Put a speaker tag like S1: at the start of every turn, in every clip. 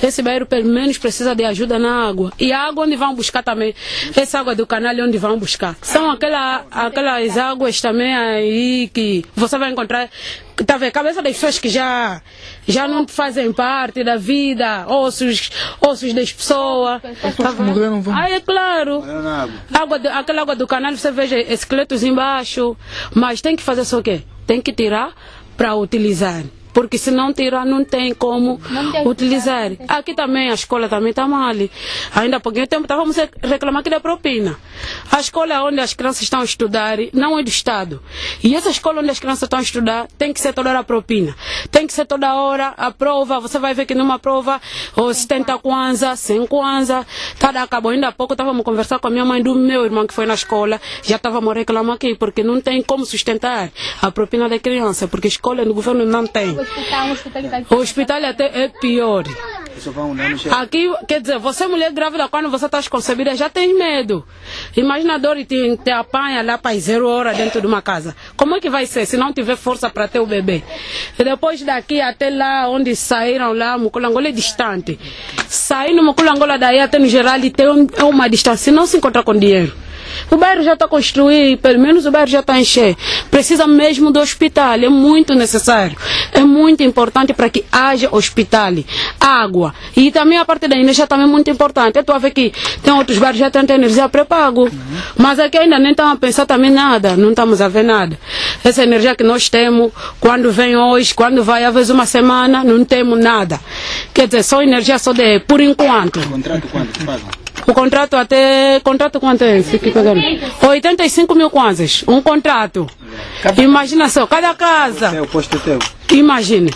S1: esse bairro pelo menos precisa de ajuda na água. E a água onde vão buscar também? Essa água do canal onde vão buscar? São aquelas águas também aí que você vai encontrar, tá vendo? Cabeça das pessoas que já não fazem parte da vida, ossos das pessoas. Aí é claro, aquela água do canal, você veja esqueletos embaixo, mas tem que fazer só o quê? Tem que tirar para utilizar. Porque se não tirar, não tem como utilizar. Aqui também, a escola também está mal. Ainda há pouquinho tempo estávamos a reclamar aqui da propina. A escola onde as crianças estão a estudar não é do Estado. E essa escola onde as crianças estão a estudar tem que ser toda hora a propina. Tem que ser toda hora a prova. Você vai ver que numa prova, 70 kwanza, 100 kwanza, acabou. Ainda há pouco estávamos a conversar com a minha mãe do meu irmão que foi na escola. Já estávamos a reclamar aqui, porque não tem como sustentar a propina da criança, porque a escola do governo não tem. O hospital até é pior. Aqui, quer dizer, você mulher grávida, quando você está concebida, já tem medo. Imagina a dor e te apanha lá para 0 horas dentro de uma casa. Como é que vai ser se não tiver força para ter o bebê? E depois daqui até lá onde saíram lá, Muculangola é distante. Sair no Muculangola daí até no geral tem uma distância, não se encontra com dinheiro. O bairro já está construído, pelo menos o bairro já está a encher. Precisa mesmo do hospital, é muito necessário. É muito importante para que haja hospital, água. E também a parte da energia também é muito importante. Eu estou a ver que tem outros bairros que já têm energia pré-pago. Mas aqui ainda nem estamos a pensar também nada, não estamos a ver nada. Essa energia que nós temos, quando vem hoje, quando vai às vezes uma semana, não temos nada. Quer dizer, só energia só de por enquanto.
S2: O contrato quanto pagam?
S1: O contrato contrato quanto é? Fique pagando. 85 mil kwanzas, um contrato. Imagina só, cada casa.
S2: É o posto teu.
S1: Imagine.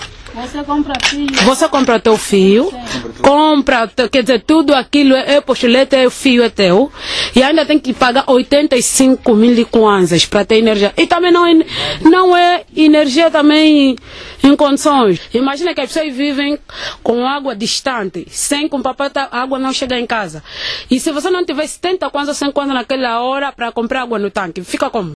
S1: Você compra teu fio, quer dizer, tudo aquilo é postulete, é o fio é teu, e ainda tem que pagar 85 mil kwanzas para ter energia. E também não é energia também em condições. Imagina que as pessoas vivem com água distante, sem com papai a água não chega em casa. E se você não tiver 70 kwanzas ou 100 kwanzas naquela hora para comprar água no tanque, fica como?